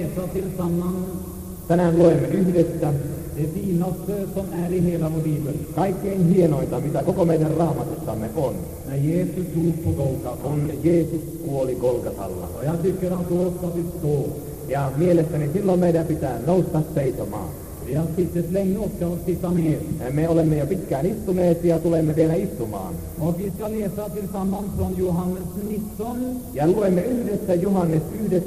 läsa tillsammans Tänään luemme yhdessä det finaste som är i hela vår bibel. kaikkein hienointa, mitä koko meidän raamatussamme on, När Jesus dog på Golgata. kun Jeesus kuoli Golgatalla. Och jag tycker att då ska vi stå. Ja mielestäni silloin meidän pitää nousta seisomaan. Vi har suttit länge och ska sitta ner. Me olemme jo pitkään istuneet ja tulemme vielä istumaan. Och vi ska läsa tillsammans från Johannes 19, Ja luemme yhdessä Johannes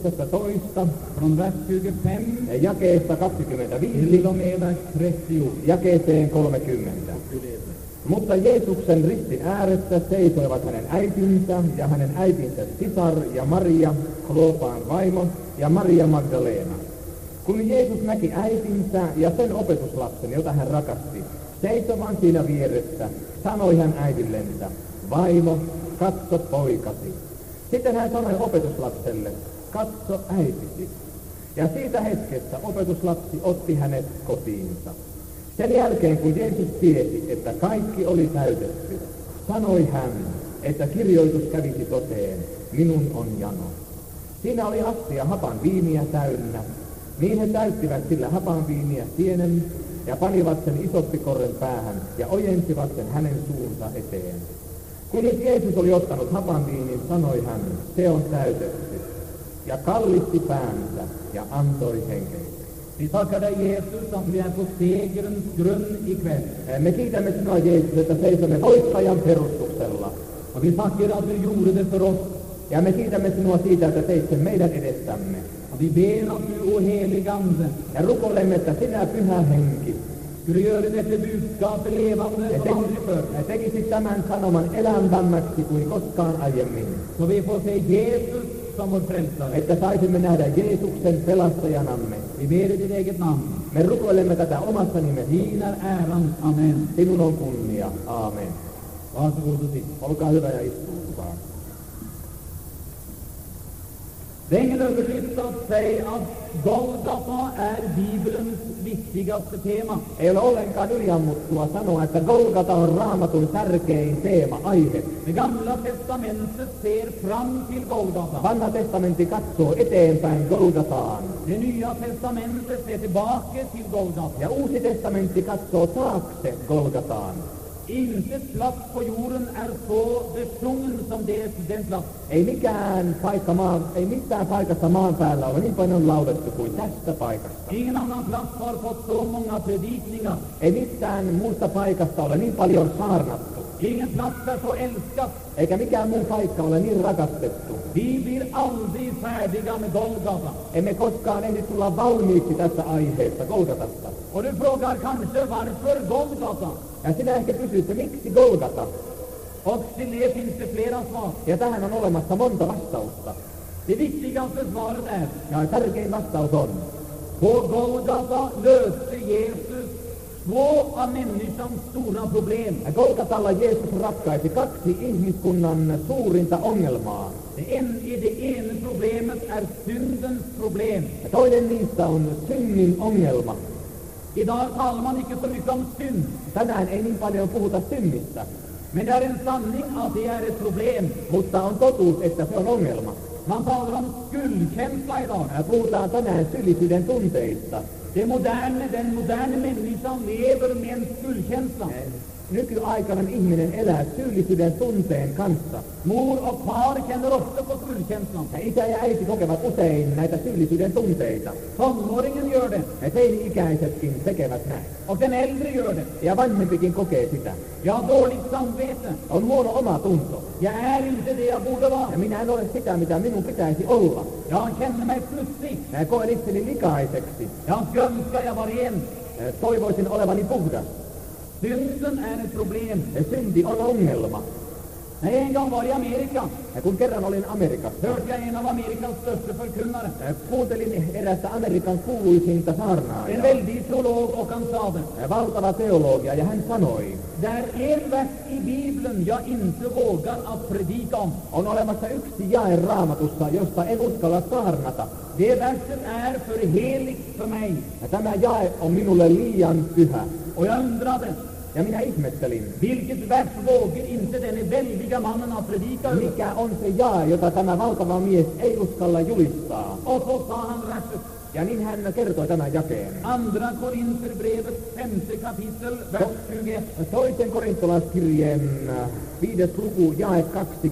11, från vers 25 jakeesta till 25 och med vers 30. jakeeseen 30. Mutta Jeesuksen ristin ääressä seisoivat hänen äitinsä ja hänen äitinsä sisar ja Maria, Kloopaan vaimo ja Maria Magdalena. Kun Jeesus näki äitinsä ja sen opetuslapsen, jota hän rakasti, seisomaan siinä vieressä, sanoi hän äidillensä, vaimo, katso poikasi. Sitten hän sanoi opetuslapselle, katso äitisi. Ja siitä hetkestä opetuslapsi otti hänet kotiinsa. Sen jälkeen, kun Jeesus tiesi, että kaikki oli täytetty, sanoi hän, että kirjoitus kävisi toteen, minun on jano. Siinä oli astia hapan viiniä täynnä. Niin he täyttivät sillä hapan viiniä sienen ja panivat sen isoppikorren päähän ja ojensivat sen hänen suunsa eteen. Kun nyt Jeesus oli ottanut hapan viinin, sanoi hän, se on täytetty. Ja kallisti päänsä ja antoi henkensä. Vi tackar dig Jesus att vi är på segerns grund ikväll. Me kiitämme sinua, Jeesus, että seisomme voittajan perustuksella. Och vi tackar att du gjorde det för oss. Ja me kiitämme sinua siitä, että teit sen meidän edestämme. Och vi ber att du, o helige Ande, Ja rukoilemme, että sinä, Pyhä Henki, skulle göra detta budskap levande som aldrig förr. tekisit tämän sanoman elävämmäksi kuin koskaan aiemmin. Så vi får se Jesus som vår frälsare. Että saisimme nähdä Jeesuksen pelastajanamme. Vi ber i ditt eget namn. Me rukoilemme tätä omassa nimesi. Din är äran. Amen. Sinun on kunnia. Aamen. Varsågod och sitt. Olkaa hyvä ja istuutukaa. Det är ingen överdrift att säga att Golgata är Bibelns viktigaste tema. Ei ole ollenkaan yliammuttua sanoa, että Golgata on Raamatun tärkein teema, aihe. Det gamla testamentet ser fram till Golgata. Vanha testamentti katsoo eteenpäin Golgataan. Det nya testamentet ser tillbaka till Golgata. Ja Uusi testamentti katsoo taakse Golgataan. Inte plats på jorden är så besjungen som den plats. Ei missään paikassa maan päällä ole niin paljon laulettu kuin tästä paikasta. Ingen annan plats har fått så många predikningar. Ei missään muusta paikasta ole niin paljon saarnattu. Ingen plats är så älskad. Eikä mikään muu paikka ole niin rakastettu. Vi blir aldrig färdiga med Golgata. Emme koskaan ehdi tulla valmiiksi tästä aiheesta, Golgatasta. Och du frågar kanske varför Golgata? Ja sinä ehkä kysyt, miksi Golgata? Och till det finns det flera svar. Ja tähän on olemassa monta vastausta. Det viktigaste svaret är: Ja tärkein vastaus on, på Golgata löste Jesus två av människans stora problem. Golgatalla Jeesus ratkaisi kaksi ihmiskunnan suurinta ongelmaa. Det ena problemet är syndens problem. Ja toinen niistä on synnin ongelma. Idag talar man inte så mycket om synd. Tänään ei niin paljon puhuta synnistä, Men det är en sanning att det är ett problem. mutta on totuus, että se on ongelma. Man talar om skuldkänsla idag. Puhutaan tänään syyllisyyden tunteista. Den moderne människan lever med en skuldkänsla. Nykyaikana ihminen elää syyllisyyden tunteen kanssa. Mor och far känner ofta på skuldkänslan. Ja isä ja äiti kokevat usein näitä syyllisyyden tunteita. Tonåringen gör det. Ja teini-ikäisetkin tekevät näin. Och den äldre gör det. Ja vanhempikin kokee sitä. Jag har dåligt samvete. On huono oma tunto. Jag är inte det jag borde vara. Ja minä en ole sitä, mitä minun pitäisi olla. Jag känner mig smutsig. Ja koen itseni likaiseksi. Jag skulle önska jag var ren. Toivoisin olevani puhdas. Synden är ett problem. Synti on ongelma. När jag en gång var i Amerika Ja kun kerran olin Amerikassa, hörde jag en av Amerikas största förkunnare. kuuntelin erästä Amerikan kuuluisinta En saarnaajaa. väldig teolog, och han sade: Valtava teologia, ja hän sanoi, det är en vers i Bibeln jag inte vågar att predika om. on olemassa yksi jae Raamatussa, josta en uskalla saarnata. Det verset är för heligt för mig. Ja tämä jae on minulle liian pyhä. Och jag undrade, Ja minä ihmettelin, vilket vers vågar inte denne väldiga mannen att predika över? mikä on se jae, jota tämä valtava mies ei uskalla julistaa. Och så sa han verset: Ja niin hän kertoi tämän jakeen. Andra Korinterbrevet 5. kapitel, vers 21. Toisen korintolaiskirjeen 5. luku, jae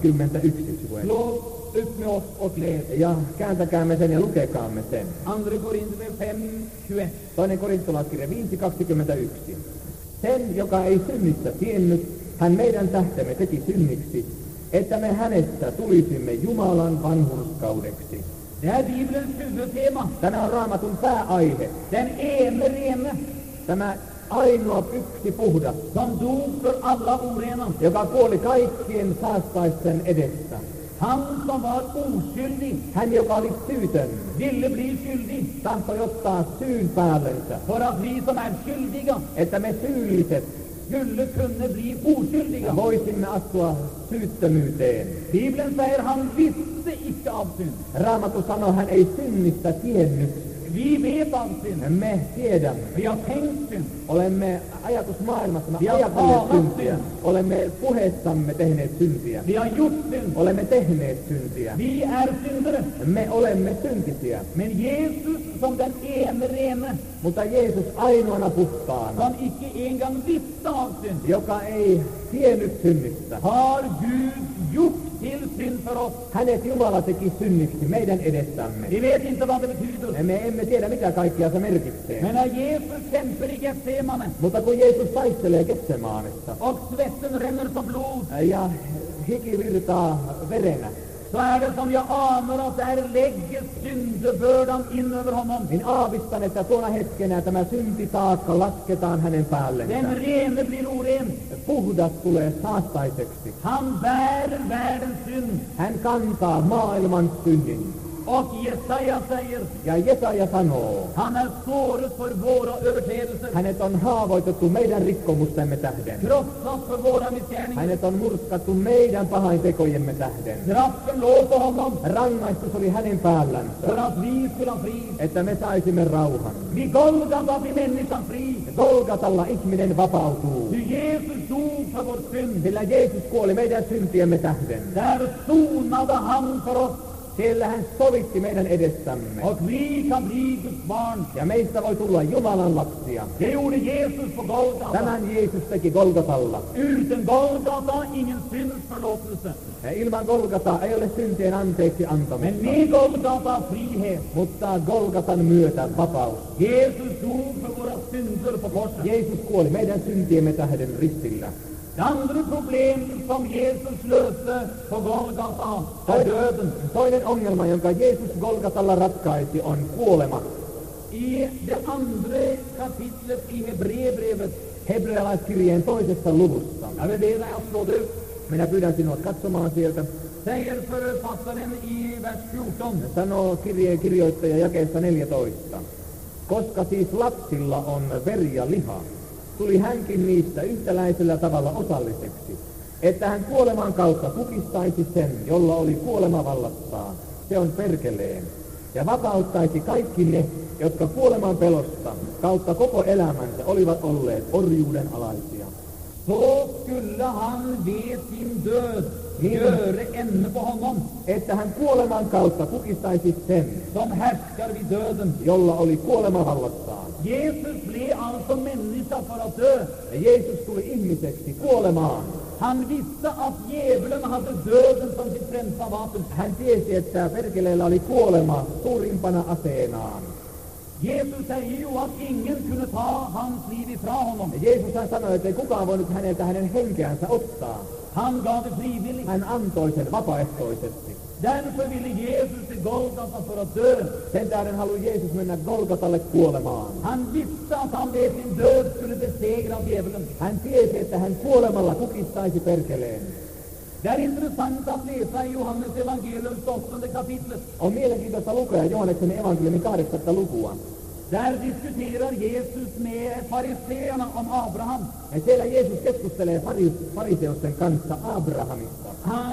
21. Slå upp med oss och läs. Ja kääntäkäämme sen ja lukekaamme sen. Andra Korinterbrevet 5, 21. Toinen korintolaiskirja 5.21. Sen, joka ei synnistä tiennyt, hän meidän tähtemme teki synniksi, että me hänestä tulisimme Jumalan vanhurskaudeksi. Det är Bibelns huvudtema. Tämä on Raamatun pääaihe. Den ene rene Tämä ainoa yksi puhdas, som dog för alla orena. joka kuoli kaikkien saastaisten edessä. Han som var oskyldig Hän, joka oli syytön, ville bli skyldig tahtoi ottaa syyn päällensä, för att vi som är skyldiga että me syylliset skulle kunna bli oskyldiga. voisimme astua syyttömyyteen. Bibeln säger han visste icke av synd. Raamattu sanoo, hän ei synnistä tiennyt. Vi vet av synd. Me tiedämme. Vi har tänkt synd. Olemme ajatusmaailmassa, me Ja ajatelleet tavat syntiä. synd. Olemme puheessamme tehneet syntiä. Vi har gjort synd. Olemme tehneet syntiä. Vi är syndare. Me olemme syntisiä. Men Jesus som den ene rene, Mutta Jeesus ainoana puhtaana, som icke en gång visste av synd, joka ei tiennyt synnistä. har Gud gjort till synd för oss. Hänet Jumala teki synniksi meidän edessämme. Vi vet inte vad det betyder. Me emme tiedä, mitä kaikkia se merkitsee. Men när Jesus kämpar i Getsemane Mutta kun Jeesus taistelee Getsemaanessa och svetten rinner som blod, ja hiki virtaa verenä, så är det som jag anar att där lägger syndebördan in över honom. niin aavistan, että tuona hetkenä tämä syntitaakka lasketaan hänen päällensä. Den rene blir oren. Puhdas tulee saastaiseksi. Han bär världens synd. Hän kantaa maailman synnin. Och Jesaja säger, Ja Jesaja sanoo, han är såret för våra överträdelser, hänet on haavoitettu meidän rikkomustemme tähden. krossad för våra missgärningar. Hänet on murskattu meidän pahaintekojemme tähden. Straffen låg på honom Rangaistus oli hänen päällänsä, för att vi skulle ha frid. että me saisimme rauhan. Vid Golgata blir människan fri. Golgatalla ihminen vapautuu, Ty Jesus dog för vår synd. sillä Jeesus kuoli meidän syntiemme tähden. Där sonade han för oss. Siellä hän sovitti meidän edessämme. Och vi kan bli Guds barn. Ja meistä voi tulla Jumalan lapsia. Det gjorde Jesus på Golgata. Tämän Jeesus teki Golgatalla. Utan Golgata ingen syns förlåtelse. Ja ilman Golgataa ei ole syntien anteeksi Men antamista. med Golgata frihet. Mutta Golgatan myötä vapaus. Jesus dog för våra synder på korset. Jeesus kuoli meidän syntiemme tähden ristillä. Det andra problem som Jesus löste på Golgata är döden. Toinen ongelma, jonka Jeesus Golgatalla ratkaisi, on kuolema. I det andra kapitlet i Hebreerbrevet, Hebrealaiskirjeen 2. luvussa. jag vill be dig att slå det upp, Minä pyydän sinua katsomaan sieltä. säger författaren i vers 14. Sanoo kirjeen kirjoittaja jakeessa 14. Koska siis lapsilla on veri ja liha, tuli hänkin niistä yhtäläisellä tavalla osalliseksi, että hän kuoleman kautta kukistaisi sen, jolla oli kuolema vallassaan, se on perkeleen, ja vapauttaisi kaikki ne, jotka kuoleman pelosta kautta koko elämänsä olivat olleet orjuuden alaisia. Så skulle han vid sin död göra ände på honom Että hän kuoleman kautta kukistaisi sen, som härskar vid döden. jolla oli kuolema vallassaan. Jesus blev alltså människa för att dö. Ja Jeesus tuli ihmiseksi kuolemaan. Han visste att djävulen hade döden som sitt främsta vapen. Hän tiesi, että perkeleellä oli kuolema suurimpana aseenaan. Jesus säger ju att ingen kunde ta hans liv ifrån honom. Ja Jeesus hän sanoi, että ei kukaan voinut häneltä hänen henkeänsä ottaa. Han gav det frivilligt. Hän antoi sen vapaaehtoisesti. Därför ville Jesus till Golgata för att dö. Sen tähden halusi Jeesus mennä Golgatalle kuolemaan. Han visste att han med sin död skulle besegra djävulen. Hän tiesi, että hän kuolemalla kukistaisi perkeleen. Det är intressant att läsa i Johannes evangeliums 8 kapitlet. On mielenkiintoista lukea Johanneksen evankeliumin 8. lukua. Där diskuterar Jesus med fariseerna om Abraham. Ja siellä Jeesus keskustelee fariseusten kanssa Abrahamista.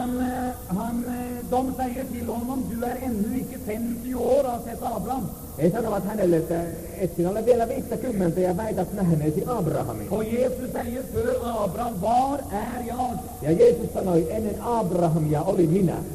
De säger till honom, du är ännu icke 50 år och har sett Abraham. He sanovat hänelle, että et sinä ole vielä 50 ja väität nähneesi Abrahamin. Och Jesus säger för Abraham, var är jag? Ja Jeesus sanoi, ennen Abrahamia oli minä.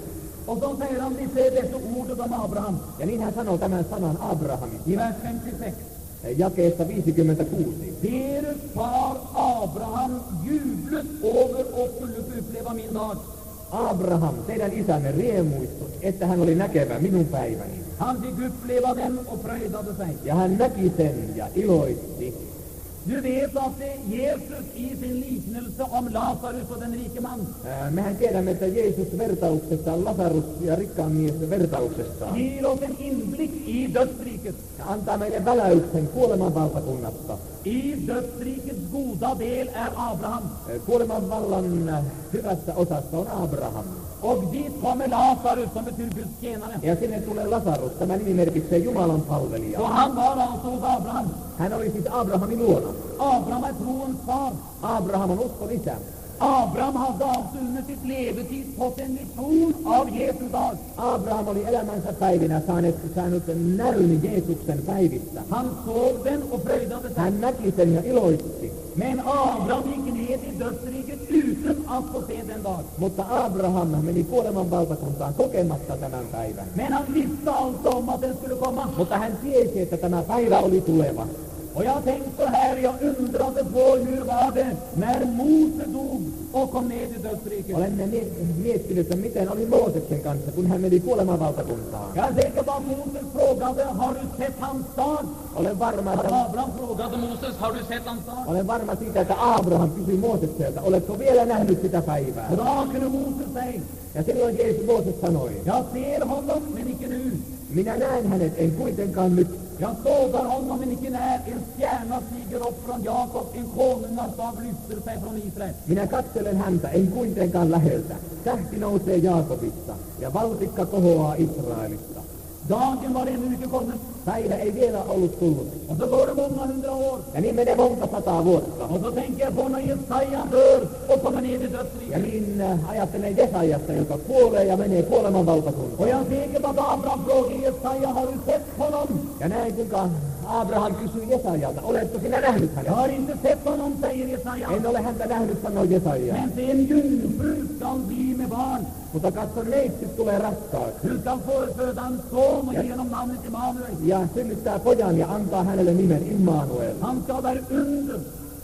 Och så säger han dessa ordet om Abraham Ja niin hän sanoo tämän sanan Abrahamista. i vers 56. Jakeesta 56. Deras far Abraham jublet över och skulle få uppleva min dag. Abraham, teidän isänne, riemuistui, että hän oli näkevä minun päiväni. Han fick uppleva den och fröjdade sig. Ja hän näki sen ja iloitti. Du vet att Jesus i sin liknelse om Lazarus och den rike man Mehän tiedämme, että Jeesus vertauksessa, Lasarus ja rikkaan mies vertauksessa, ger oss en inblick i dödsriket. antaa meille väläyksen kuoleman valtakunnasta. I dödsrikets goda del är Abraham. Kuoleman vallan hyvässä osassa on Abraham. Och dit kommer Lazarus som betyder Guds tjänare. Ja sinne tulee Lasarus, tämä nimi merkitsee Jumalan palvelija. Och han var alltså hos Abraham. Hän oli siis Abrahamin luona. Abraham är troens far. Abraham on uskon isä. Abraham hade alltså under sitt levetid fått en vision av Jesu dag. Abraham oli elämänsä päivinä saanut näryn Jeesuksen päivistä. Han såg den och fröjdade sig. Hän näki sen ja iloitti. Men Abraham gick ned i dödsriket utan att få se den dag. Mutta Abraham meni kuoleman valtakuntaan kokematta tämän päivän. Men han visste alltså om att den skulle komma. Mutta hän tiesi, että tämä päivä oli tuleva. Och jag tänkte så här, jag undrade på hur var det när Mose dog och kom ned i dödsriket. Olemme miettinyt, että miten oli Mooseksen kanssa, kun hän meni kuoleman valtakuntaan. Jag är säker på att Moses frågade, har du sett hans dag? Olen varma, että Abraham frågade Moses, har du sett hans dag? Olen varma siitä, että Abraham kysyi Moosekselta, oletko vielä nähnyt sitä päivää? Och då kunde Moses säga, Ja silloin Mooses sanoi, jag ser honom men icke nu. minä näen hänet, en kuitenkaan nyt. Jag sågar honom men icke när. En stjärna stiger upp från Jakob, en konungastav lyfter sig från Israel. Minä katselen häntä, en kuitenkaan läheltä. Tähti nousee Jaakobista ja valtikka kohoaa Israelista. Dagen var ännu icke kommen. Päivä ei vielä ollut tullut. Och så går det många hundra år. Ja niin menee monta sataa vuotta. Och så tänker jag på när Jesaja dör och kommer ner i dödsriket. Ja niin ajattelen Jesajasta, joka kuolee ja menee kuoleman valtakuntaan. Och jag är säker på att Abraham frågar Jesaja, har du sett honom? Ja näin kuinka Abraham kysyi Jesajalta, oletko sinä nähnyt Jag hänet? har inte sett honom, säger Jesaja. En ole häntä nähnyt, sanoi Jesaja. Men se, en jungfru skall bli med barn. Mutta katso, neitsyt tulee raskaaksi. Du skall förföda en son och ge honom namnet Immanuel. Ja synnyttää pojan ja antaa hänelle nimen Immanuel. Han ska vara under.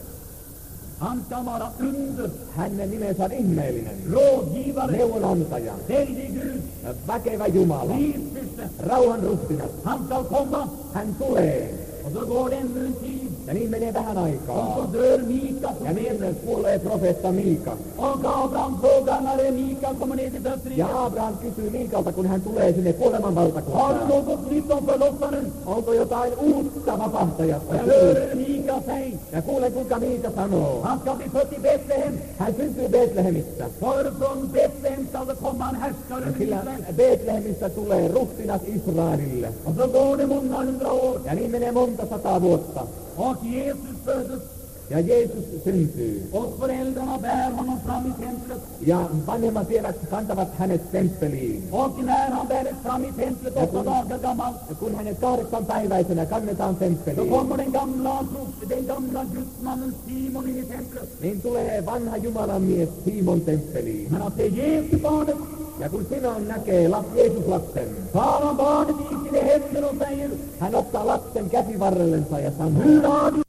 Han ska vara under. Hänen nimensä on ihmeellinen. Rådgivare. Neuvonantaja. Väldig Gud. Väkevä Jumala. Livsfyrste. Rauhan ruhtinas. Han ska komma. Hän tulee. Och så går det ännu en tid. Ja niin menee vähän Och aikaa. så dör Mika. Ja niin kuolee profeetta Miika. Och Abraham frågar när Mika kommer ner till dödsriket. Ja Abraham kysyy Miikalta, kun hän tulee sinne kuoleman Har du valtakuntaan. något nytt om förlossaren? Onko jotain uutta vapahtajasta? Jag hör Mika säga. Ja kuulen, kuinka Miika sanoo. Han ska bli född i Betlehem. Hän syntyy Betlehemissä. För från Betlehem skall det komma en härskare över Sillä Israel. Betlehemissä tulee ruhtinas Israelille. Och så går det många hundra år. Ja niin menee monta sataa vuotta. Och Jesus föddes. Ja Jeesus syntyy. Och föräldrarna bär honom fram i templet. Ja vanhemmat vievät kantavat hänet temppeliin. Och när han bärs fram i templet 8 dagar gammal, Ja kun hänet 8-päiväisenä kannetaan då temppeliin, kommer den gamla gudsmannen Simon in i templet. niin tulee vanha Jumalan mies Simon temppeliin. Men att det är Jesus barnet, Ja kun Simon näkee Jeesus-lapsen, tar han barnet i sina händer och säger, hän ottaa lapsen käsivarrellensa ja sanoo, hur har du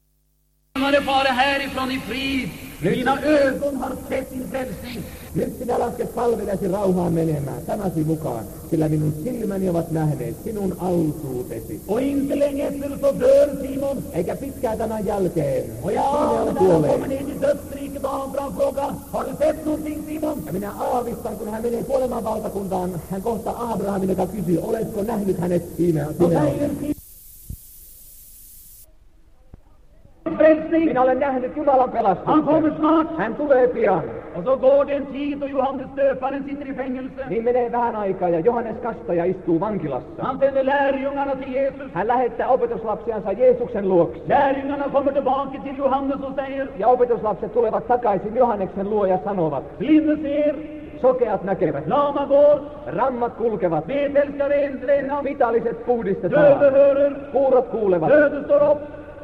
fara härifrån i frid? Mina ögon har sett din frälsning. nyt sinä lasket palvelesi rauhaan menemään sanasi mukaan, sillä minun silmäni ovat nähneet sinun autuutesi. Och inte länge efter så dör Simon. Eikä pitkää tämän jälkeen Och jag Simon anar när han kommer kuolee. ner i dödsriket och Abraham frågar, har du sett någonting Simon? Ja minä aavistan, kun hän menee kuoleman valtakuntaan, hän kohtaa Abrahamin, joka kysyy, oletko nähnyt hänet siinä? Då säger Simon, frälsning. Minä olen nähnyt Jumalan Han kommer pelastuksen. snart. Hän tulee pian. Och så går det en tid då Johannes döparen sitter i fängelse. Niin menee vähän aikaa ja Johannes Kastaja istuu vankilassa. Han sänder lärjungarna till Jesus. Hän lähettää opetuslapsiansa Jeesuksen luokse. Lärjungarna kommer tillbaka till Johannes och säger, Ja opetuslapset tulevat takaisin Johanneksen luo ja sanovat, blinde ser, sokeat näkevät, lama går, rammat kulkevat, betälska rena, vitaliset döde puhdistetaan, hörer, kuurot kuulevat, döde står upp,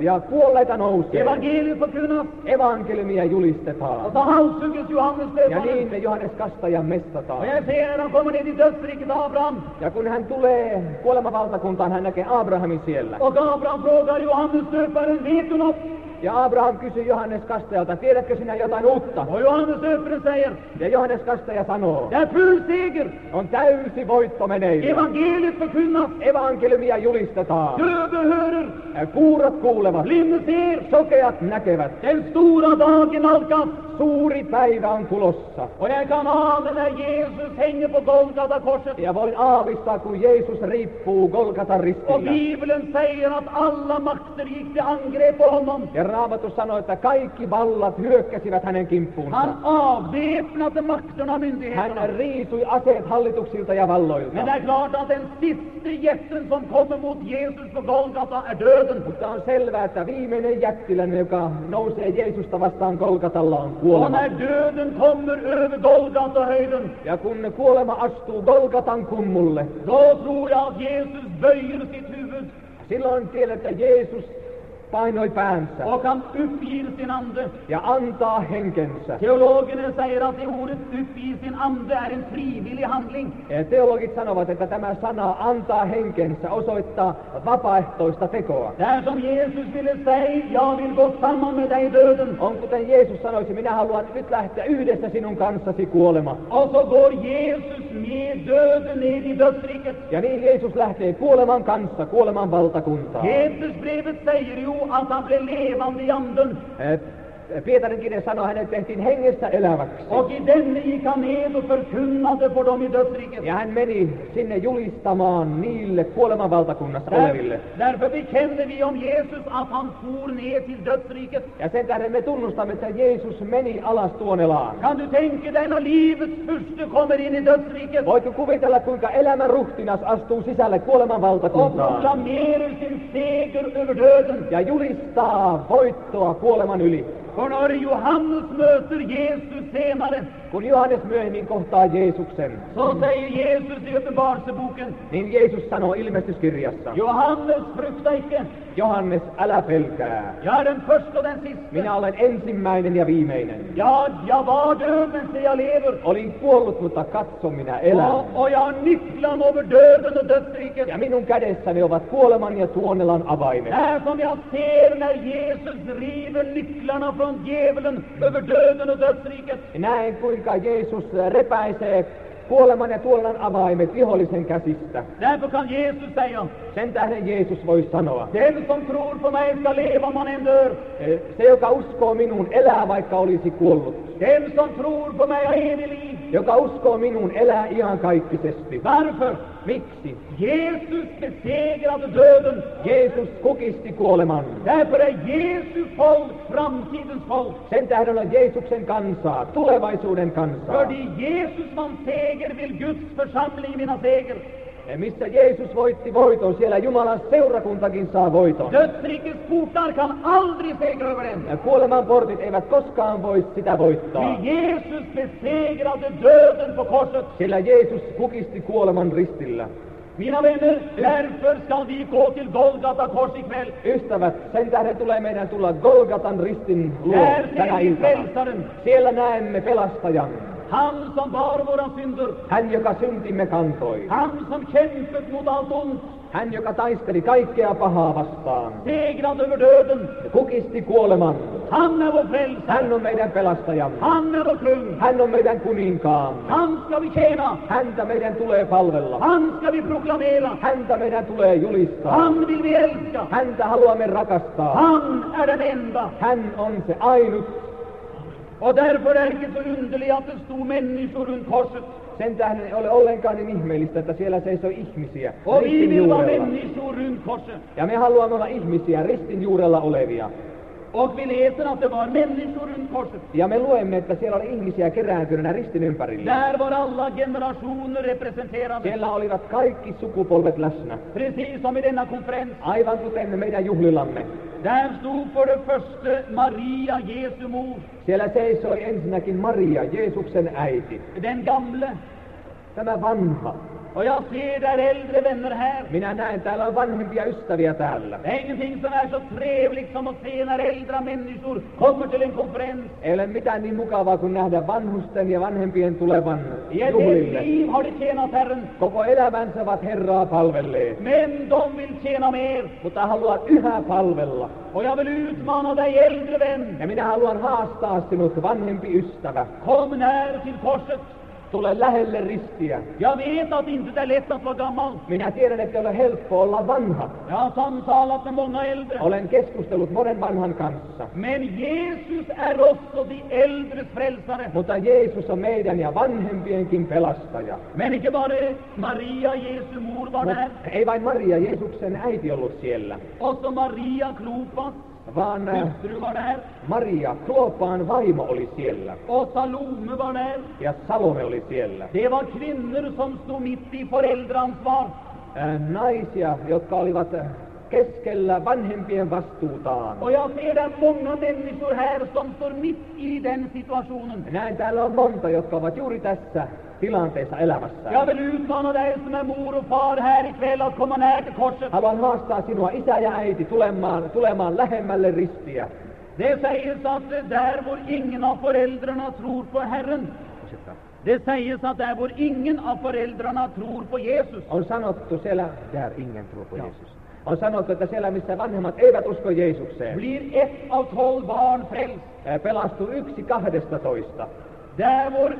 Ja kuolleita nousee. Evangeliet förkunnas. Evankeliumia julistetaan. Och så halshugges Johannes Ja döparen. niin me Johannes Kastajan Och mestataan. jag ser när han kommer ner till dödsriket Abraham. Ja kun hän tulee kuolemavaltakuntaan, hän näkee Abrahamin siellä. Och Abraham frågar Johannes döparen, vet du något? Ja Abraham kysyi Johannes Kastajalta, tiedätkö sinä jotain uutta? Och Johannes döparen säger, Ja Johannes Kastaja sanoo, det är full seger. on täysi voitto meneillä. Evangeliet förkunnas. Evankeliumia julistetaan. Döde hörer. Kuurot kuulevat. Blinde ser. Sokeat näkevät. Den stora dagen nalkas. Suuri päivä on tulossa. Och jag kan ana när Jesus hänger på Golgata korset. Ja voin aavistaa, kun Jeesus riippuu Golgatan Och ristillä. Bibeln säger att alla makter gick till angrepp på honom. Ja Raamattu sanoi, että kaikki vallat hyökkäsivät hänen kimppuunsa. Han avväpnade makterna och myndigheterna. Hän riisui aseet hallituksilta ja valloilta. Men det är klart att den sista jätten som kommer mot Jesus på Golgata är döden. Mutta on selvää, että viimeinen jättiläinen, joka nousee Jeesusta vastaan Golgatalla, on Och kuolema. när döden kommer över Golgata-höjden, Ja kun kuolema astuu Golgatan kummulle, då tror jag att Jesus böjer sitt huvud silloin tiedät, että Jeesus painoi päänsä och han uppger sin ande. ja antaa henkensä. Teologerna säger att det ordet uppger sin ande är en frivillig handling. Ja teologit sanovat, että tämä sana antaa henkensä osoittaa vapaaehtoista tekoa. Det är som Jesus ville säga, jag vill gå samman med dig i döden. On kuten Jeesus sanoisi, minä haluan nyt lähteä yhdessä sinun kanssasi kuolemaan. Och så går Jesus med döden ner i dödsriket. Ja niin Jeesus lähtee kuoleman kanssa, kuoleman valtakuntaan. Petrusbrevet säger ju att han blev levande i anden. Pietarin kirja sanoi, hänet tehtiin hengessä eläväksi. Och i denne gick han ned och förkunnade för dem i dödsriket. Ja hän meni sinne julistamaan niille kuoleman valtakunnassa oleville. Därför bekänner vi om Jesus att han for ner till dödsriket. Ja sen tähden me tunnustamme, että Jeesus meni alas tuonelaan. Kan du tänka dig när livets furste kommer in i dödsriket Voitko kuvitella, kuinka elämän ruhtinas astuu sisälle kuoleman och valtakuntaan proklamerar sin seger över döden? ja julistaa voittoa kuoleman yli? För när Johannes möter Jesus senare, Kun Johannes myöhemmin kohtaa Jeesuksen, så säger Jesus i Uppenbarelseboken, niin Jeesus sanoo ilmestyskirjassa, Johannes, frukta icke, Johannes, älä pelkää. jag är den första och den sista. Minä olen ensimmäinen ja viimeinen. Ja, jag var död men se jag lever. Olin kuollut, mutta katso, minä elän. Och jag har nycklarna över döden och dödsriket. Ja minun kädessäni ovat kuoleman ja tuonelan avaimet. Det är som jag ser när Jesus river nycklarna från djävulen över döden och dödsriket. Näen, kuinka Jeesus repäisee kuoleman ja tuonelan avaimet vihollisen käsistä. Därför kan Jesus säga, Sen tähden Jeesus voi sanoa, den som tror på mig ska leva om han än dör. se, joka uskoo minuun, elää vaikka olisi kuollut. Den som tror på mig har evig liv. Joka uskoo minuun, elää iankaikkisesti. Varför? Miksi? Jesus besegrade döden. Jeesus kukisti kuoleman. Därför är Jesus folk framtidens folk. Sen tähden on Jeesuksen kansaa, tulevaisuuden kansaa. För det Jesus vann seger vill Guds församling vinna seger. Missä Jeesus voitti voiton, siellä Jumalan seurakuntakin saa voiton. Dödsrikets portar kan aldrig segra över den. Ja kuoleman portit eivät koskaan voi sitä voittaa. Ty Jesus besegrade döden på korset. Sillä Jeesus kukisti kuoleman ristillä. Mina vänner, därför ska vi gå till Golgata kors ikväll. Ystävät, sen tähden tulee meidän tulla Golgatan ristin luo Där tänä ser vi iltana. frälsaren. Siellä näemme pelastajan. Han som bar våra synder. Hän, joka syntimme kantoi. Han som kämpet mot allt ont. Hän, joka taisteli kaikkea pahaa vastaan. Segrade över döden. Ja kukisti kuoleman. Han är vår frälsare. Hän on meidän pelastajamme. Han är vår kung. Hän on meidän kuninkaamme. Han ska vi tjäna. Häntä meidän tulee palvella. Han ska vi proklamera. Häntä meidän tulee julistaa. Han vill vi älska. Häntä haluamme rakastaa. Han är den enda. Hän on se ainut. Och därför är det inte så underligt att det stod människor runt korset. Sen tähden ei ole ollenkaan niin ihmeellistä, että siellä seisoi ihmisiä Och vi ristin vill vara juurella. människor runt korset. Ja me haluamme olla ihmisiä ristin juurella olevia. Och vi läser att det var människor runt korset. Ja me luemme, että siellä oli ihmisiä kerääntyneenä ristin ympärillä. Där var alla generationer representerade. Siellä olivat kaikki sukupolvet läsnä. Precis som i denna konferens. Aivan kuten meidän juhlillamme. Där stod för det första Maria, Jesu mor. Siellä seisoi ensinnäkin Maria, Jeesuksen äiti. Den gamle. Tämä vanha. Och jag ser där äldre vänner här. Minä näen, täällä on vanhempia ystäviä täällä. Det är ingenting som är så trevligt som att se när äldre människor kommer till en konferens. Ei ole mitään niin mukavaa kuin nähdä vanhusten ja vanhempien tulevan I ett juhlille. liv har de tjänat Herren, Koko elämänsä ovat Herraa palvelleet, men de vill tjäna mer. mutta haluat yhä palvella. Och jag vill utmana dig äldre vän. Ja minä haluan haastaa sinut, vanhempi ystävä. Kom när till korset. Tule lähelle ristiä. Jag vet att inte det är lätt att vara gammal. Minä tiedän, että ei ole helppo olla vanha. Jag har samtalat med många äldre. Olen keskustellut monen vanhan kanssa. Men Jesus är också de äldres frälsare. Mutta Jeesus on meidän ja vanhempienkin pelastaja. Men inte bara Maria, Jesu mor, var där. Ei vain Maria, Jeesuksen äiti ollut siellä, Också Maria Klopas vaan hustru var där. Maria, Kloopaan vaimo, oli siellä. Och Salome var där. Ja Salome oli siellä. Det var kvinnor som stod mitt i föräldraansvar. Naisia, jotka olivat keskellä vanhempien vastuutaan. Och jag ser där många människor här som står mitt i den situationen. Näin täällä on monta, jotka ovat juuri tässä tilanteessa elämässä. Jag vill utmana dig som är mor och far här ikväll att komma nära till korset. Haluan haastaa sinua, isä ja äiti, tulemaan lähemmälle ristiä. Det sägs att där hvor ingen av föräldrarna tror på Herren. Det sägs att där hvor ingen av föräldrarna tror på Jesus. On sanottu siellä, där ingen tror på Jesus. On sanottu, että siellä missä vanhemmat eivät usko Jeesukseen, Blir 1 av 12 barn frälst. Pelastuu 1 12. Där hvor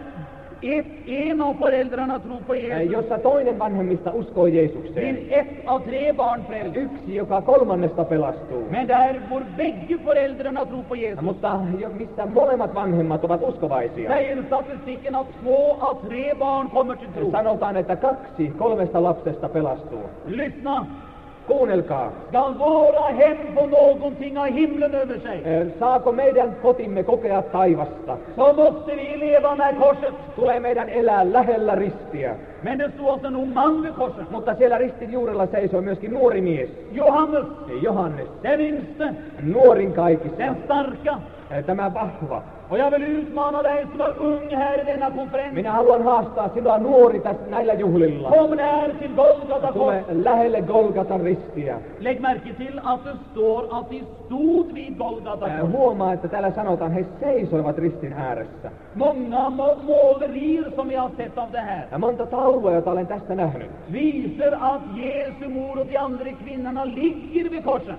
en av föräldrarna tror på Jesus. Jossa toinen vanhemmista uskoo Jeesukseen. Blir 1 av 3 barn frälst. 1 joka 3 pelastuu. Men där hvor bägge föräldrarna tror på Jesus. Mutta missä molemmat vanhemmat ovat uskovaisia, Säger statistiken att 2 av 3 barn kommer till tro. sanotaan, että 2 3 lapsesta pelastuu. Lyssna. Kuunnelkaa. Ska våra hem få någonting av himlen över sig, Saako meidän kotimme kokea taivasta? så måste vi leva med korset. Tulee meidän elää lähellä ristiä. Men det stod alltså en ung man vid korset. Mutta siellä ristin juurella seisoi myöskin nuori mies, Johannes, Johannes, den yngste, nuorin kaikista, den starka. tämä vahva. Och jag vill utmana dig som är ung här i denna konferens. Minä haluan haastaa sinua, nuori, tässä näillä juhlilla. Kom nära till Golgata Tule kors. lähelle Golgatan ristiä. Lägg märke till att det står att de stod vid Golgata kors. Huomaa, että täällä sanotaan, he seisoivat ristin ääressä. Många målerier som vi har sett av det här Ja monta taulua, jota olen tästä nähnyt, visar att Jesu mor och de andra kvinnorna ligger vid korset.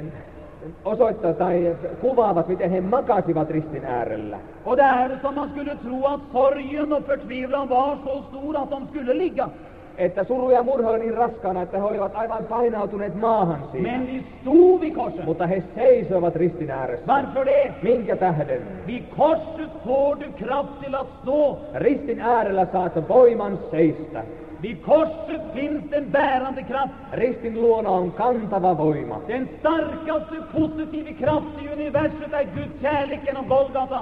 osoittaa tai kuvaavat, miten he makasivat ristin äärellä. Och det är som man skulle tro att sorgen och förtvivlan var så stor att de skulle ligga. Että suru ja murha oli niin raskaana, että he olivat aivan painautuneet maahan siinä. Men de stod vid korset. Mutta he seisoivat ristin ääressä. Varför det? Minkä tähden? Vid korset får du kraft till att stå. Ristin äärellä saat voiman seistä. Vid korset finns den bärande kraft. Ristin luona on kantava voima. Den starkaste positiva kraft i universet är Guds kärlek genom Golgata.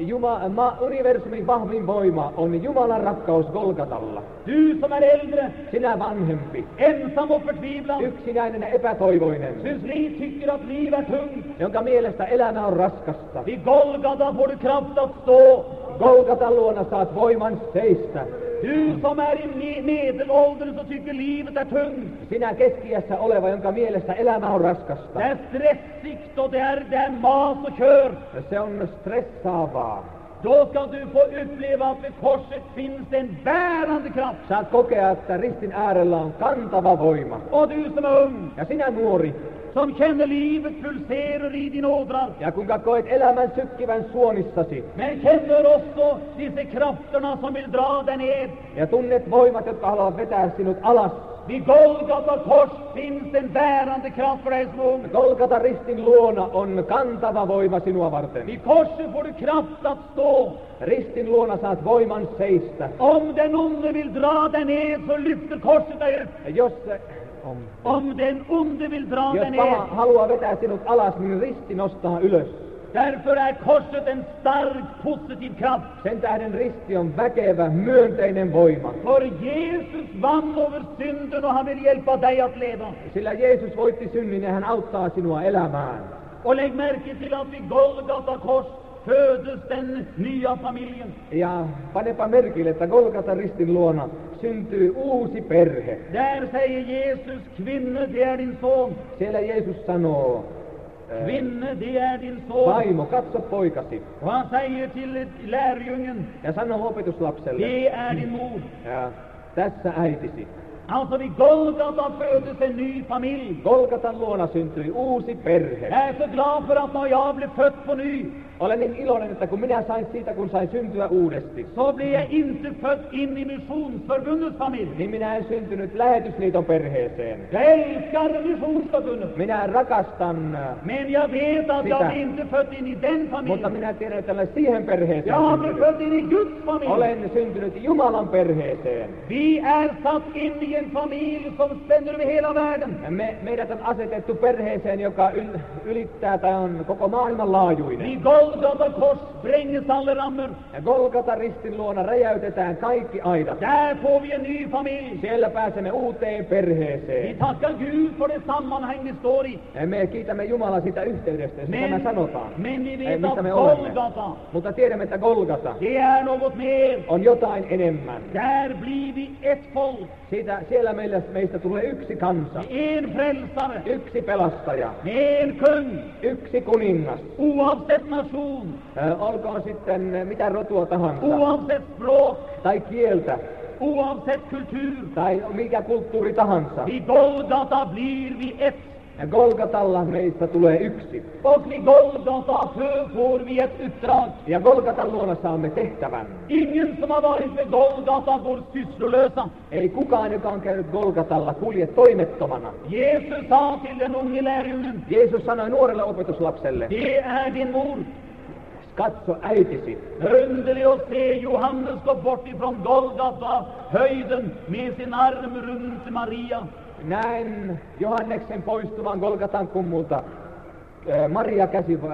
Universumin vahvin voima on Jumalan rakkaus Golgatalla. Du som är äldre, Sinä vanhempi, ensam och förtvivlad, yksinäinen ja epätoivoinen, tycker att livet är tungt. jonka mielestä elämä on raskasta. Vid Golgata får du kraft att stå. Golgatan luona saat voiman seistä. Du som är i medelåldern så tycker livet är tungt. Sinä keski-iässä oleva, jonka mielestä elämä on raskasta. Det är stressigt och det är mas och kör. Se on stressaavaa. Då ska du få uppleva att vid korset finns en bärande kraft. Saat kokea, että ristin äärellä on kantava voima. Och du som är ung, Ja sinä nuori, som känner livet pulserar i din ådrar, ja kuinka koet elämän sykkivän suonissasi, men känner också dessa krafterna som vill dra dig ned. ja tunnet voimat, jotka haluavat vetää sinut alas. Vid Golgata kors finns en bärande kraft för dig som är ung. Golgatan ristin luona on kantava voima sinua varten. Vid korset får du kraft att stå. Ristin luona saat voiman seistä. Om den onde vill dra dig ned så lyfter korset dig upp. Om den onde vill dra dig Jos ned, paha haluaa vetää sinut alas, niin risti nostaa ylös. därför är korset en stark positiv kraft. Sen tähden risti on väkevä, myönteinen voima. För Jesus vann över synden och han vill hjälpa dig att leva. Sillä Jeesus voitti synnin ja hän auttaa sinua elämään. Och lägg märke till att vid Golgata kors födes den nya familjen. Ja panepa merkille, että Golgatan ristin luona syntyy uusi perhe. Där säger Jesus, kvinne, det är din son. Siellä Jeesus sanoo, Kvinne, det är din son. vaimo, katso poikasi. Och han säger till lärjungen, Ja sanoo opetuslapselle, det är din mor. ja tässä äitisi. Alltså vid Golgata föddes en ny familj. Golgatan luona syntyi uusi perhe. Jag är så glad för att när jag blev född på ny, Olen niin iloinen, että kun minä sain siitä, kun sain syntyä uudesti, så blev jag inte född in i missionsförbundets familj. niin minä en syntynyt lähetysliiton perheeseen. Jag älskar missionsförbundet. Minä rakastan, Men jag vet att jag Sitä. blev inte född in i den mutta familjen. minä tiedän, että olen siihen perheeseen Jag har blivit syntynyt. född in i Guds familj. Olen syntynyt Jumalan perheeseen. Vi är satt in i en familj som spänner över hela världen. Meidät on asetettu perheeseen, joka ylittää tai on koko maailman laajuinen. Vid Golgata kors sprängs alla rammer. Ja Golgatan ristin luona räjäytetään kaikki aidat. Där får vi en ny familj. Siellä pääsemme uuteen Vi perheeseen. tackar Gud för det sammanhang vi står i. Ja me kiitämme Jumalaa siitä yhteydestä, jossa tämä sanotaan. Men vi Ei, vet mistä att me olemme. Golgata, Mutta tiedämme, että Golgata det är något mer. on jotain enemmän. Där blir vi ett folk, Siellä meistä tulee yksi kansa, en frälsare, yksi pelastaja, en kung, yksi kuningas. oavsett nation, Olkoon sitten mitä rotua tahansa, oavsett språk, tai kieltä, oavsett kultur. tai mikä kulttuuri tahansa. Vid Golgata blir vi ett. Ja Golgatalla meistä tulee yksi. Och vid Golgata får vi ett uppdrag. Ja Golgatan luona saamme tehtävän. Ingen som har varit vid Golgata går sysslolösa. Ei kukaan, joka on käynyt Golgatalla, kulje toimettomana. Jesus sa till den unge lärjungen, Jeesus sanoi nuorelle opetuslapselle, det är din mor. katso äitisi. Underligt att se Johannes gå bort ifrån Golgata, höjden, med sin arm runt Maria. Näen Johanneksen poistuvan Golgatan kummulta Maria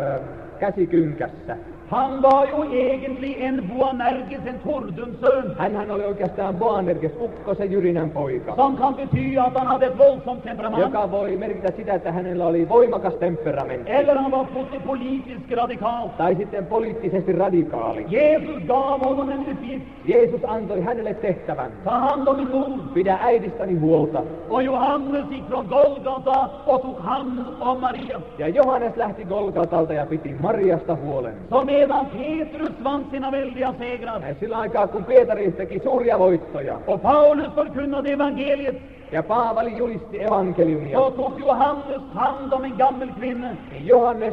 käsikynkässä. Han var ju egentligen en Boanerges, en Tordums son, Hänhän oli oikeastaan Boanerges, ukkosen Jyrinän poika, som kan betyda att han hade ett våldsamt temperament. joka voi merkitä sitä, että hänellä oli voimakas temperamentti. Eller han var politisk radikal. Tai sitten poliittisesti radikaali. Jesus gav honom en uppgift. Jeesus antoi hänelle tehtävän. Ta hand om min mor. Pidä äidistäni huolta. Och Johannes gick från Golgata och tog hand om Maria. Ja Johannes lähti Golgatalta ja piti Mariasta huolen. Så medan Petrus vann sina väldiga segrar Sillä aikaa, kun Pietari teki suuria voittoja och Paulus förkunnade evangeliet, ja Paavali julisti evankeliumia, så tog Johannes hand om en gammal kvinna. niin Johannes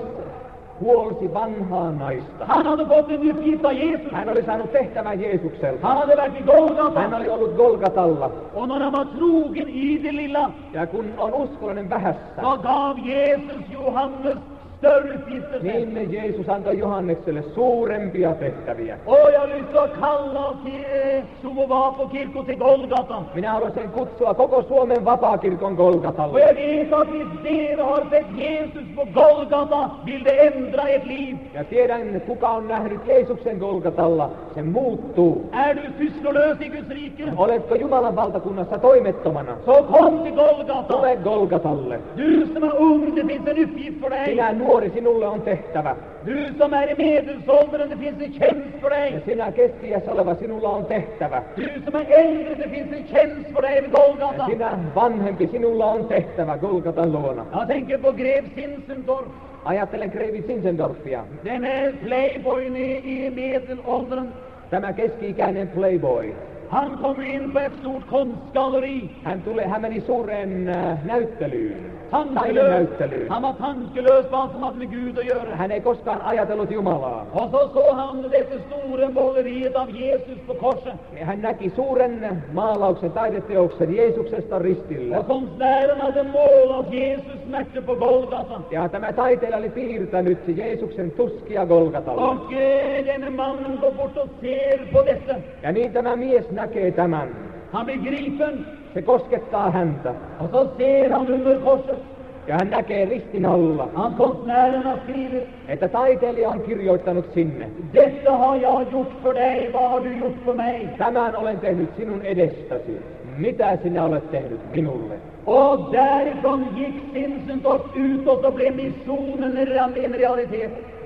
huolsi vanhaa naista. Han hade fått en uppgift av Jesus. Hän oli saanut tehtävän Jeesukselta. Han hade varit vid Golgata. Hän oli ollut Golgatalla. Och när han var trogen i det lilla, Ja kun on uskollinen vähässä, så gav Jesus Johannes större uppgifter. niin Jeesus antoi Johannekselle suurempia tehtäviä. Och jag vill så kalla till Suomi-Vapokirkko till Golgata. Minä haluaisin kutsua koko Suomen vapaakirkon Och Golgatalle. jag vet att hvis dere har sett Jesus på Golgata, vill det ändra ert liv. Ja tiedän, kuka on nähnyt Jeesuksen Golgatalla, se muuttuu. Är du sysslolös i Guds rike, Oletko Jumalan valtakunnassa toimettomana? så kom till Golgata. Tule Golgatalle. Du som är ung, det finns en uppgift för dig. Sinä nuori, sinulle on tehtävä. Du som är i medelåldern, det finns en tjänst för Ja dig. sinä keski-iässä oleva, sinulla on tehtävä. Du som är äldre, det finns en tjänst för dig vid Ja Golgata. sinä vanhempi, sinulla on tehtävä Golgatan luona. Jag tänker på grev Zinzendorf. Ajattelen Grevi Zinzendorfia. Den är playboyn i medelåldern. Tämä keski-ikäinen playboy. Han kommer in på ett stort konstgalleri. Hän meni suureen näyttelyyn. Tankelös. Taidenäyttelyyn. Han var tankelös på allt som hade med Gud att göra. Hän ei koskaan ajatellut Jumalaa. Och så såg han det stora måleriet av Jesus på korset. Hän näki suuren maalauksen, taideteoksen Jeesuksesta ristillä. Och konstnären hade målat Jesus smärtor på Golgata. Ja tämä taiteilija oli piirtänyt Jeesuksen tuskia Golgatalla. Och den mannen går bort och ser på detta. Ja niin tämä mies näkee tämän. Han blir gripen. Se koskettaa häntä. Och så ser han under korset. Ja hän näkee ristin alla, Konstnären har skrivit: että taiteilija on kirjoittanut sinne. Detta har jag gjort för dig, vad har du gjort för mig? Tämän olen tehnyt sinun edestäsi. Mitä sinä olet tehnyt minulle? Och därifrån gick Zinzendorf ut och så blev missionen en realitet.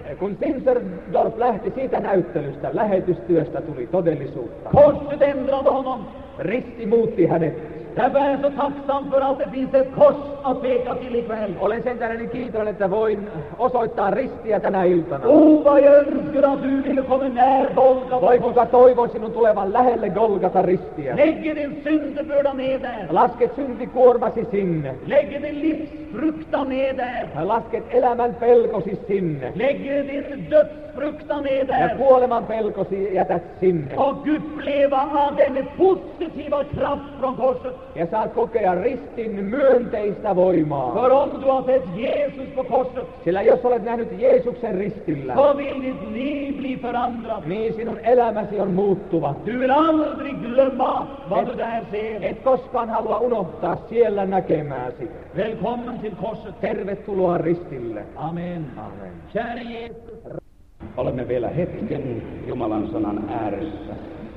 Kun Zinzendorf lähti siitä näyttelystä, lähetystyöstä tuli todellisuutta. Korset ändrade honom. Risti muutti hänet. Därför är jag så tacksam för att det finns ett kors att peka till ikväll. Olen sen tähden niin kiitollinen, että voin osoittaa ristiä tänä iltana. Vad jag önskar att du ville komma när Golgata. Voi kuinka toivon sinun tulevan lähelle Golgata ristiä. Lägger din syndebörda ner där. Lasket syntikuormasi sinne. Lägger din livsfruktan ner där. Lasket elämän pelkosi sinne. Lägger din dödsfruktan ner Ja där. kuoleman pelkosi jätät sinne. Och uppleva den positiva kraft från korset. Ja saat kokea ristin myönteistä voimaa. För om du har sett Jesus på korset, Sillä jos olet nähnyt Jeesuksen ristillä, så vill ditt liv bli förändrat. niin sinun elämäsi on muuttuva. Du vill aldrig glömma vad du där ser. Et koskaan halua unohtaa siellä näkemääsi. Välkommen till korset. Tervetuloa ristille. Amen. Amen. Käre Jesus. Olemme vielä hetken Jumalan sanan ääressä.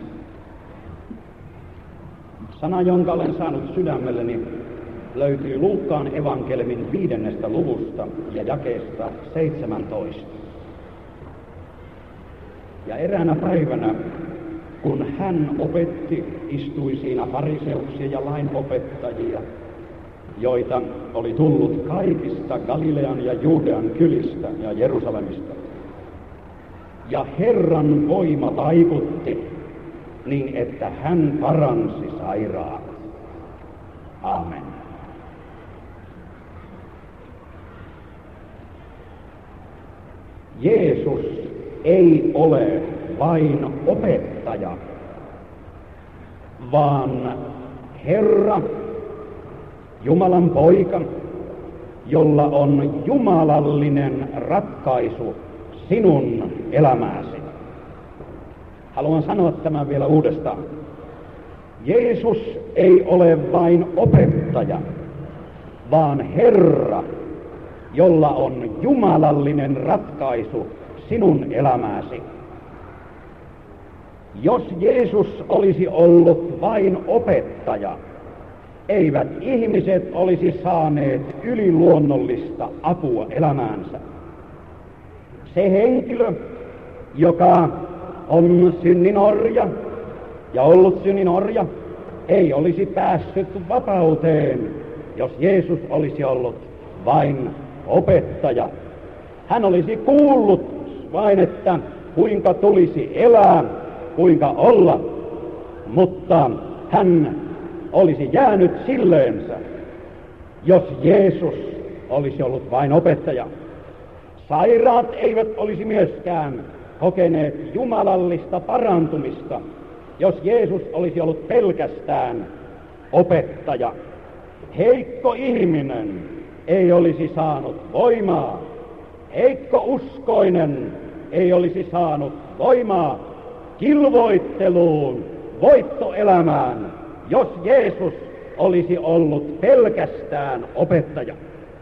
Sana, jonka olen saanut sydämelleni, löytyy Luukkaan evankeliumin 5. luvusta ja jakeesta 17. Ja eräänä päivänä, kun hän opetti, istui siinä fariseuksia ja lainopettajia, joita oli tullut kaikista Galilean ja Juudean kylistä ja Jerusalemista. Ja Herran voima vaikutti niin, että hän paransi sairaat. Amen. Jeesus ei ole vain opettaja, vaan Herra, Jumalan poika, jolla on jumalallinen ratkaisu sinun elämääsi. Haluan sanoa tämän vielä uudestaan. Jeesus ei ole vain opettaja, vaan Herra, jolla on jumalallinen ratkaisu sinun elämääsi. Jos Jeesus olisi ollut vain opettaja, eivät ihmiset olisi saaneet yliluonnollista apua elämäänsä. Se henkilö, joka on synnin orja ja ollut synnin orja, ei olisi päässyt vapauteen, jos Jeesus olisi ollut vain opettaja. Hän olisi kuullut vain, että kuinka tulisi elää, kuinka olla, mutta hän olisi jäänyt silleensä, jos Jeesus olisi ollut vain opettaja. Sairaat eivät olisi myöskään kokeneet jumalallista parantumista, jos Jeesus olisi ollut pelkästään opettaja. Heikko ihminen ei olisi saanut voimaa. Heikko uskoinen ei olisi saanut voimaa kilvoitteluun, voittoelämään, jos Jeesus olisi ollut pelkästään opettaja.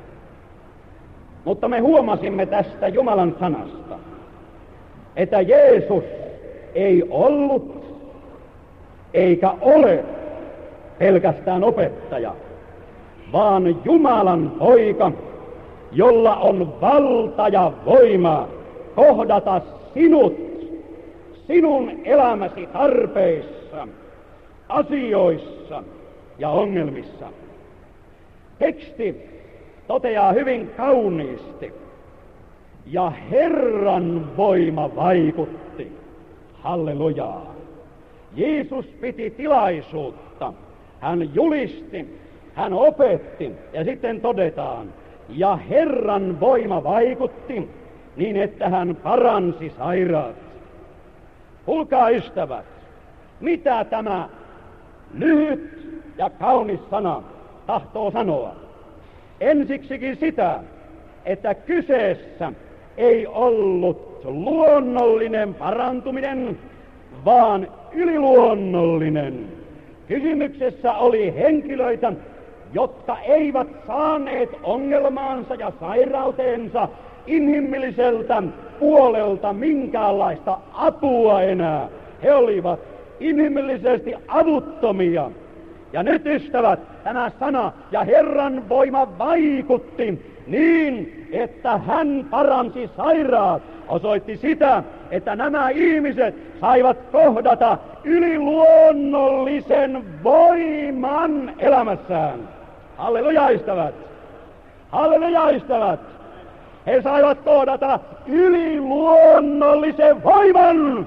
Mutta me huomasimme tästä Jumalan sanasta, että Jeesus ei ollut eikä ole pelkästään opettaja, vaan Jumalan poika, jolla on valta ja voima kohdata sinut, sinun elämäsi tarpeissa, asioissa ja ongelmissa. Teksti toteaa hyvin kauniisti, ja Herran voima vaikutti. Hallelujaa. Jeesus piti tilaisuutta, hän julisti, hän opetti ja sitten todetaan, ja Herran voima vaikutti niin, että hän paransi sairaat. Kuulkaa ystävät, mitä tämä lyhyt ja kaunis sana tahtoo sanoa? Ensiksikin sitä, että kyseessä ei ollut luonnollinen parantuminen, vaan yliluonnollinen. Kysymyksessä oli henkilöitä, jotka eivät saaneet ongelmaansa ja sairauteensa inhimilliseltä puolelta minkäänlaista apua enää. He olivat inhimillisesti avuttomia. Ja nyt, ystävät, tämä sana ja Herran voima vaikutti niin, että hän paransi sairaat. Osoitti sitä, että nämä ihmiset saivat kohdata yliluonnollisen voiman elämässään. Halleluja, ystävät! Halleluja, ystävät! He saivat kohdata yliluonnollisen voiman.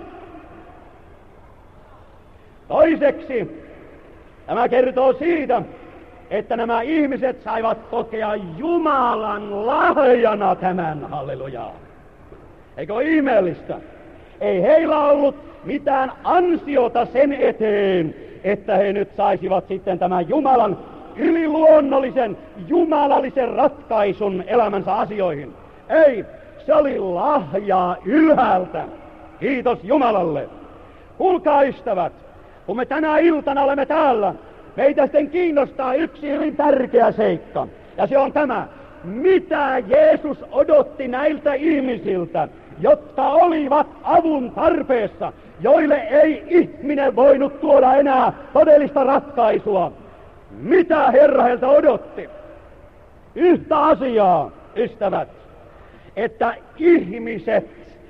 Toiseksi, tämä kertoo siitä, että nämä ihmiset saivat kokea Jumalan lahjana tämän, halleluja. Eikö ole ihmeellistä? Ei heillä ollut mitään ansiota sen eteen, että he nyt saisivat sitten tämän Jumalan yliluonnollisen, jumalallisen ratkaisun elämänsä asioihin. Ei, se oli lahjaa ylhäältä. Kiitos Jumalalle. Kuulkaa, ystävät, kun me tänä iltana olemme täällä, meitä sitten kiinnostaa yksi hyvin tärkeä seikka. Ja se on tämä, mitä Jeesus odotti näiltä ihmisiltä, jotka olivat avun tarpeessa, joille ei ihminen voinut tuoda enää todellista ratkaisua. Mitä Herra heiltä odotti? Yhtä asiaa, ystävät, että ihmiset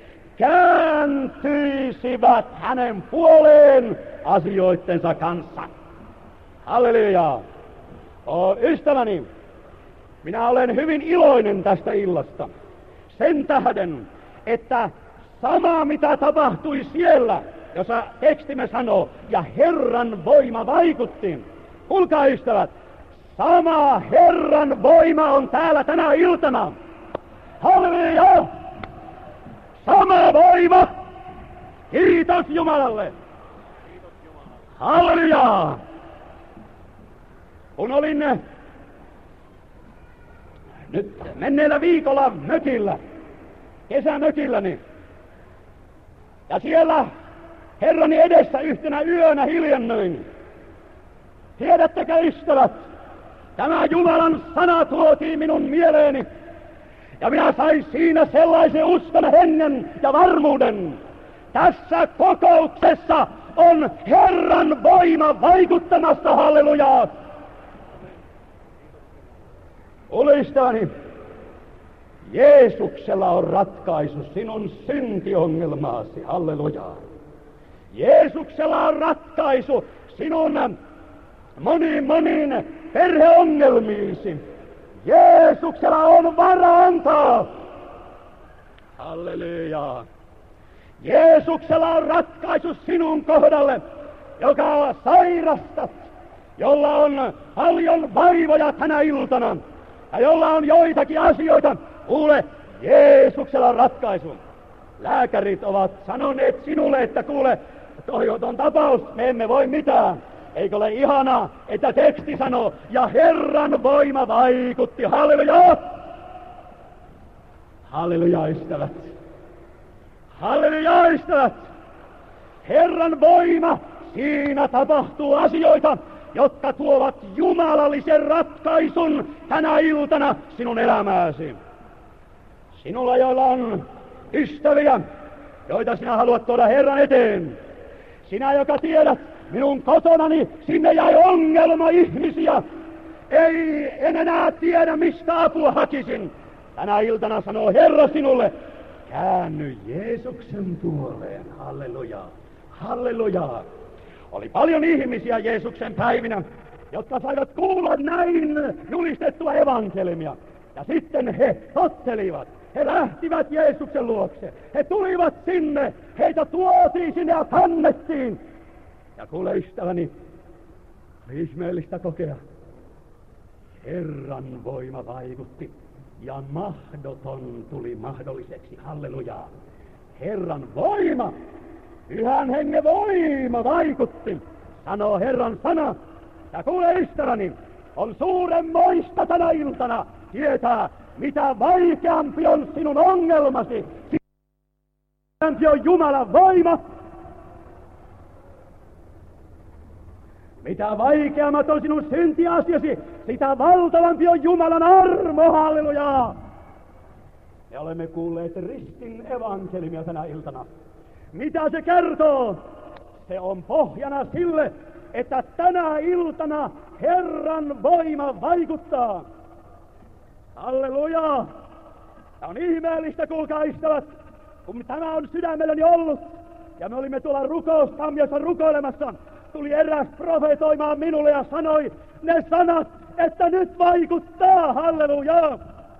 kääntyisivät hänen puoleen asioittensa kanssa. Halleluja! Ystäväni, minä olen hyvin iloinen tästä illasta. Sen tähden, että sama mitä tapahtui siellä, jossa tekstimme sanoo, ja Herran voima vaikutti. Kuulkaa, ystävät, sama Herran voima on täällä tänä iltana. Halleluja! Sama voima! Kiitos Jumalalle! Halleluja! Kun olin nyt menneellä viikolla mökillä, kesämökilläni, ja siellä Herrani edessä yhtenä yönä hiljennyin. Tiedättekö, ystävät, tämä Jumalan sana tuotiin minun mieleeni, ja minä sain siinä sellaisen uskon, hengen ja varmuuden. Tässä kokouksessa on Herran voima vaikuttamassa, hallelujaa. Ole ystäväni, Jeesuksella on ratkaisu sinun syntiongelmaasi, hallelujaa. Jeesuksella on ratkaisu sinun moniin perheongelmiisi. Jeesuksella on vara antaa. Halleluja. Jeesuksella on ratkaisu sinun kohdalle, joka sairastat, jolla on paljon vaivoja tänä iltana ja jolla on joitakin asioita. Kuule, Jeesuksella on ratkaisu. Lääkärit ovat sanoneet sinulle, että kuule, toivoton tapaus, me emme voi mitään. Eikö ole ihanaa, että teksti sanoo, ja Herran voima vaikutti. Halleluja! Halleluja, ystävät! Halleluja, ystävät! Herran voima, siinä tapahtuu asioita, jotka tuovat jumalallisen ratkaisun tänä iltana sinun elämääsi. Sinulla, joilla on ystäviä, joita sinä haluat tuoda Herran eteen. Sinä, joka tiedät, minun kotonani sinne jäi ongelma-ihmisiä. En enää tiedä, mistä apua hakisin. Tänä iltana sanoo Herra sinulle, käänny Jeesuksen puoleen. Halleluja, halleluja. Oli paljon ihmisiä Jeesuksen päivinä, jotka saivat kuulla näin julistettua evankeliumia. Ja sitten he tottelivat. He lähtivät Jeesuksen luokse. He tulivat sinne. Heitä tuotiin sinne ja kannettiin. Ja kuule, ystäväni, oli ihmeellistä kokea. Herran voima vaikutti ja mahdoton tuli mahdolliseksi. Hallelujaa. Herran voima, Pyhän Hengen voima vaikutti, sanoo Herran sana. Ja kuule, ystäväni, on suuremmoista tänä iltana tietää, mitä vaikeampi on sinun ongelmasi, sitä on Jumalan voima. Mitä vaikeammat on sinun syntiasiasi, sitä valtavampi on Jumalan armo, hallelujaa. Me olemme kuulleet ristin evankeliumia tänä iltana. Mitä se kertoo? Se on pohjana sille, että tänä iltana Herran voima vaikuttaa. Halleluja! Tämä on ihmeellistä, kuulkaa ystävät, kun tämä on sydämelläni ollut. Ja me olimme tuolla rukouskammiossa rukoilemassa. Tuli eräs profetoimaan minulle ja sanoi ne sanat, että nyt vaikuttaa. Halleluja!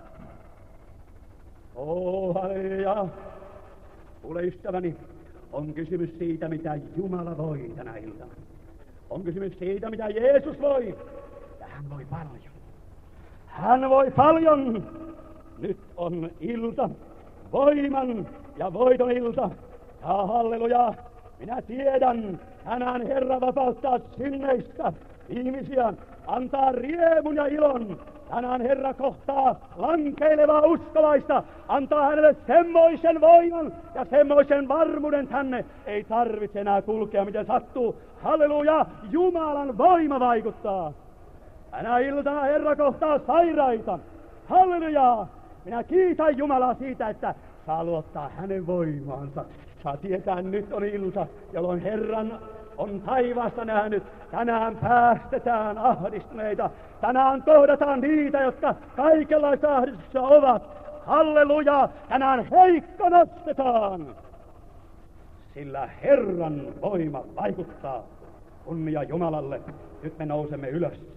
Halleluja! Kuule ystäväni, on kysymys siitä, mitä Jumala voi tänä iltana. On kysymys siitä, mitä Jeesus voi. Ja hän voi paljon. Hän voi paljon. Nyt on ilta, voiman ja voiton ilta. Ja halleluja, minä tiedän, tänään Herra vapauttaa synneistä ihmisiä, antaa riemun ja ilon. Tänään Herra kohtaa lankeilevaa uskovaista, antaa hänelle semmoisen voiman ja semmoisen varmuuden tänne. Ei tarvitse enää kulkea miten sattuu. Halleluja, Jumalan voima vaikuttaa. Tänä iltana Herra kohtaa sairaita. Halleluja, minä kiitän Jumalaa siitä, että saa luottaa hänen voimaansa. Saa tietää, nyt on ilta, jolloin Herran on taivaasta nähnyt. Tänään päästetään ahdistuneita. Tänään kohdataan niitä, jotka kaikenlaisissa ahdistuksissa ovat. Halleluja! Tänään heikko nostetaan. Sillä Herran voima vaikuttaa. Kunnia Jumalalle. Nyt me nousemme ylös.